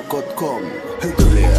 Galappleno.com Hyggelighet.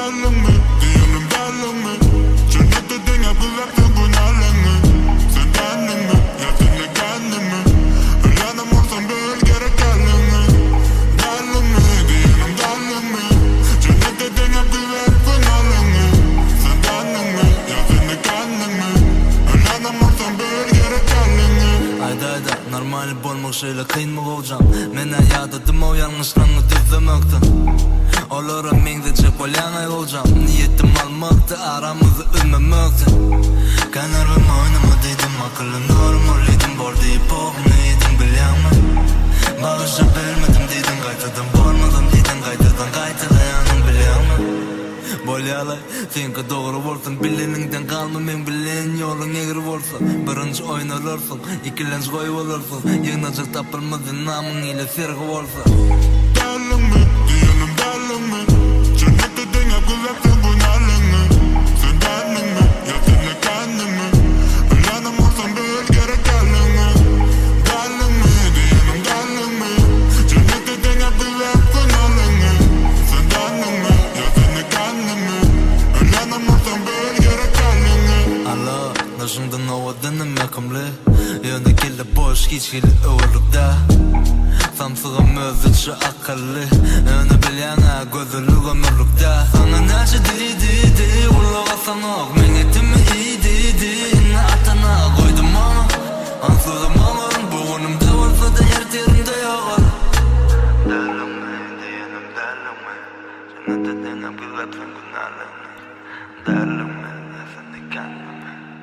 Normal bolmak şöyle kıyınmak olacağım. Men hayatım o yanlışlarını düzlemekten. Olara mengde çek olanay olacağım. Niyetim almaktı, aramızı üzmemekti. Kanarım oynamadıydım, akıllı normaliydim. Bor deyip oknaydım, bilyanmı. Bağışa vermedim deydin, kaytadan bormadım deydin. Kaytalayanım bilyanmı. Bolyalay, senki doğru bolsun. Bileningden kalma, men bilen yolun egri bolsa. Birinci oynarlarsın, ikilenç koyup olursun. Yığınacak tapılmadın, namın ile sergi bolsa. Dallimi, diyelim dallimi. Cennette denge gülepsin bu nalini. Sen dallimi, ya seni kendimi. Ölenim olsan bir gerek elini. Dallimi, diyelim dallimi. Cennette denge gülepsin nalini. Sen dallimi, ya seni kendimi. Ölenim olsan bir gerek elini. Allah, naşımdan ovadını mekamli. Yönde kelle boş, hiç kelle öğürlükda. Samsıgım özüçü akıllı. Öne bilyana gözülüğüm ürlükda. Sana naşı di Ulağa sanok, men etimi iyi di İnne atana koydum ama ansızım ağırım, buğunumda olsa da yer terimde yağar. Dallimi, diyenim dallimi. Cennette denge gülepsin günahlarını. Dallimi, ya seni kendimi.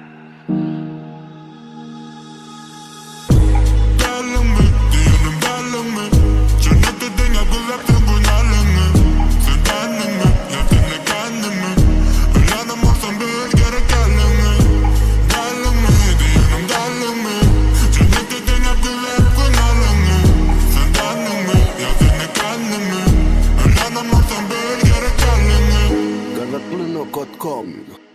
Dallimi, diyelim dallimi. Cennette denge gülepsin bu nalini. Sen dallimi, ya seni kendimi. Ölenim olsan bir gerek elini. Dallimi, diyelim dallimi. Cennette denge gülepsin nalini. Sen dallimi, ya seni kendimi. Ölenim olsan bir gerek elini. Galappleno.com